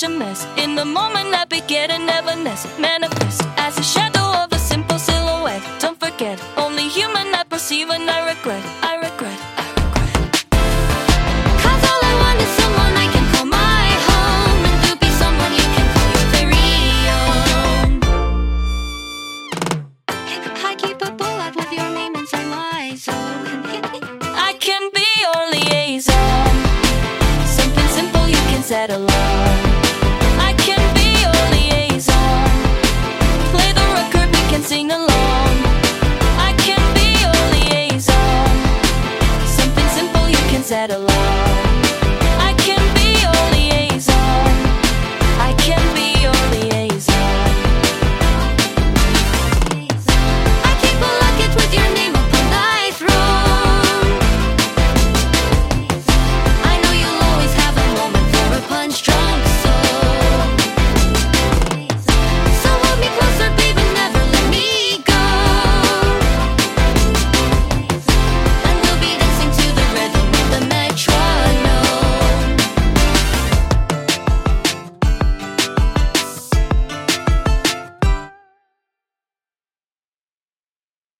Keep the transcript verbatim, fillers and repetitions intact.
such a mess. In the moment I beget and never nest. Manifest as a shadow of a simple silhouette. Don't forget, only human I perceive and I regret. I regret, I regret. Cause all I want is someone I can call my home, and to be someone you can call your very own. I keep a bullet with your name inside my zone. I can be your liaison. Something simple you can settle on.